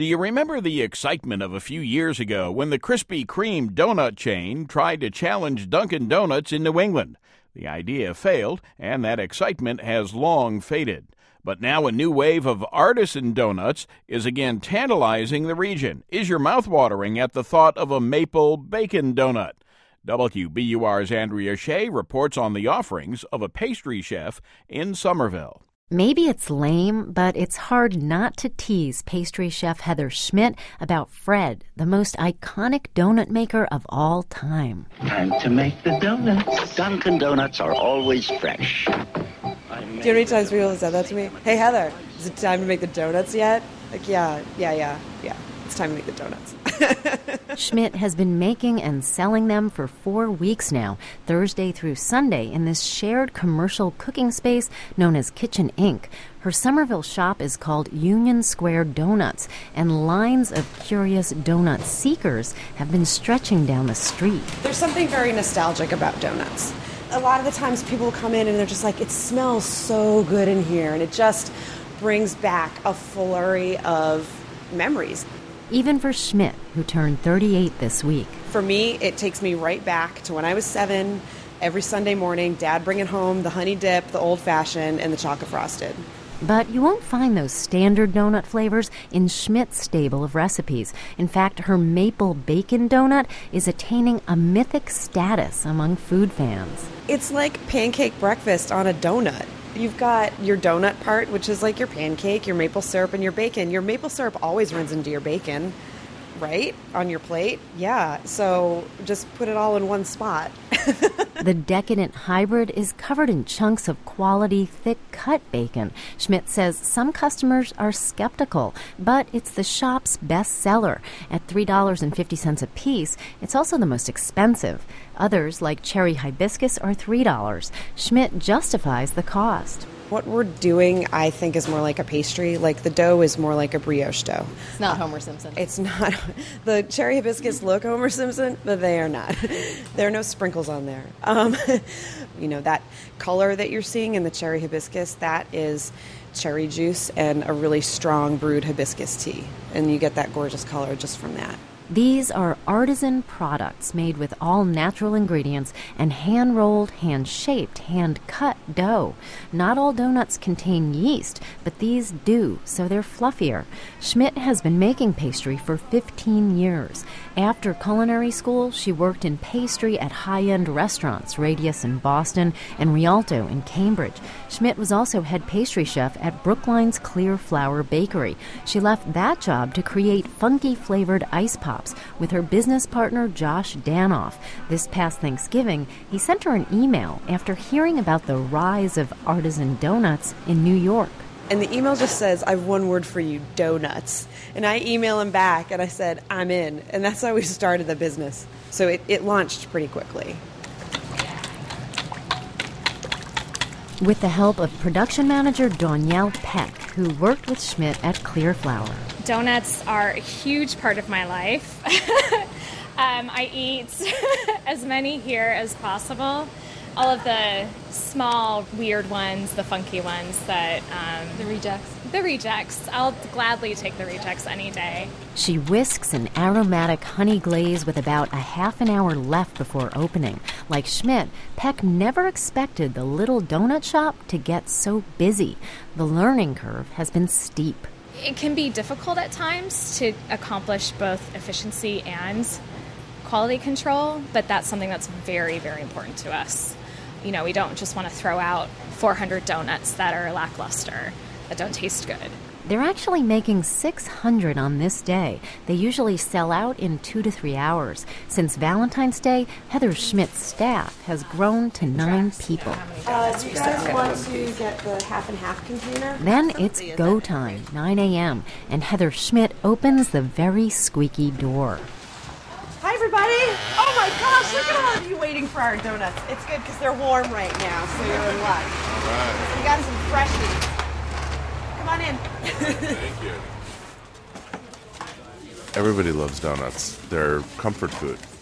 Do you remember the excitement of a few years ago when the Krispy Kreme donut chain tried to challenge Dunkin' Donuts in New England? The idea failed, and that excitement has long faded. But now a new wave of artisan donuts is again tantalizing the region. Is your mouth watering at the thought of a maple bacon donut? WBUR's Andrea Shea reports on the offerings of a pastry chef in Somerville. Maybe it's lame, but it's hard not to tease pastry chef Heather Schmidt about Fred, the most iconic donut maker of all time. Time to make the donuts. Dunkin' Donuts are always fresh. Do you know how many times people have said that to me? Hey, Heather, is it time to make the donuts yet? Like, yeah. It's time to make the donuts. Schmidt has been making and selling them for 4 weeks now, Thursday through Sunday, in this shared commercial cooking space known as Kitchen Inc. Her Somerville shop is called Union Square Donuts, and lines of curious donut seekers have been stretching down the street. There's something very nostalgic about donuts. A lot of the times people come in and they're just like, it smells so good in here, and it just brings back a flurry of memories. Even for Schmidt, who turned 38 this week. For me, it takes me right back to when I was 7, every Sunday morning, Dad bringing home the honey dip, the old-fashioned, and the chocolate frosted. But you won't find those standard donut flavors in Schmidt's stable of recipes. In fact, her maple bacon donut is attaining a mythic status among food fans. It's like pancake breakfast on a donut. You've got your donut part, which is like your pancake, your maple syrup, and your bacon. Your maple syrup always runs into your bacon, right? On your plate. Yeah, so just put it all in one spot. The decadent hybrid is covered in chunks of quality, thick-cut bacon. Schmidt says some customers are skeptical, but it's the shop's best seller. At $3.50 a piece, it's also the most expensive. Others, like cherry hibiscus, are $3. Schmidt justifies the cost. What we're doing, I think, is more like a pastry. Like the dough is more like a brioche dough. It's not Homer Simpson. It's not. The cherry hibiscus look Homer Simpson, but they are not. There are no sprinkles on there. That color that you're seeing in the cherry hibiscus, that is cherry juice and a really strong brewed hibiscus tea. And you get that gorgeous color just from that. These are artisan products made with all natural ingredients and hand-rolled, hand-shaped, hand-cut dough. Not all donuts contain yeast, but these do, so they're fluffier. Schmidt has been making pastry for 15 years. After culinary school, she worked in pastry at high-end restaurants, Radius in Boston and Rialto in Cambridge. Schmidt was also head pastry chef at Brookline's Clear Flour Bakery. She left that job to create funky-flavored ice pops with her business partner, Josh Danoff. This past Thanksgiving, he sent her an email after hearing about the rise of artisan donuts in New York. And the email just says, I have one word for you, donuts. And I email him back and I said, I'm in. And that's how we started the business. So it launched pretty quickly. With the help of production manager Danielle Peck, who worked with Schmidt at Clear Flour. Donuts are a huge part of my life. I eat as many here as possible. All of the small, weird ones, the funky ones that... The rejects. The rejects. I'll gladly take the rejects any day. She whisks an aromatic honey glaze with about a half an hour left before opening. Like Schmidt, Peck never expected the little donut shop to get so busy. The learning curve has been steep. It can be difficult at times to accomplish both efficiency and quality control, but that's something that's very, very important to us. You know, we don't just want to throw out 400 donuts that are lackluster, that don't taste good. They're actually making 600 on this day. They usually sell out in 2 to 3 hours. Since Valentine's Day, Heather Schmidt's staff has grown to 9 people. Do you guys want to get the half and half container? Then it's go time, 9 a.m., and Heather Schmidt opens the very squeaky door. Hi, everybody. Oh, my gosh, look at all of you waiting for our donuts. It's good because they're warm right now, so you're in luck. All right. We got some freshies. Come on in. Thank you. Everybody loves donuts. They're comfort food.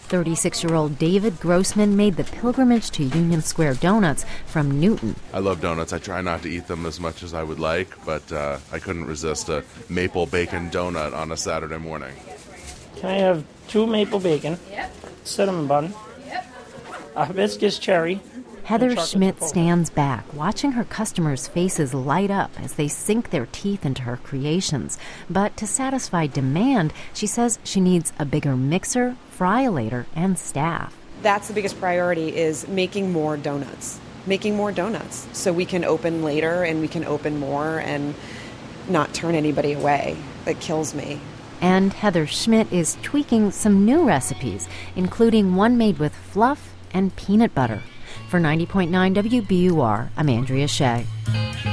36-year-old David Grossman made the pilgrimage to Union Square Donuts from Newton. I love donuts. I try not to eat them as much as I would like, but I couldn't resist a maple bacon donut on a Saturday morning. Can I have 2 maple bacon, cinnamon bun, a hibiscus cherry? Heather Schmidt stands back, watching her customers' faces light up as they sink their teeth into her creations. But to satisfy demand, she says she needs a bigger mixer, fryolator, and staff. That's the biggest priority, is making more donuts so we can open later and we can open more and not turn anybody away. That kills me. And Heather Schmidt is tweaking some new recipes, including one made with fluff and peanut butter. For 90.9 WBUR, I'm Andrea Shea.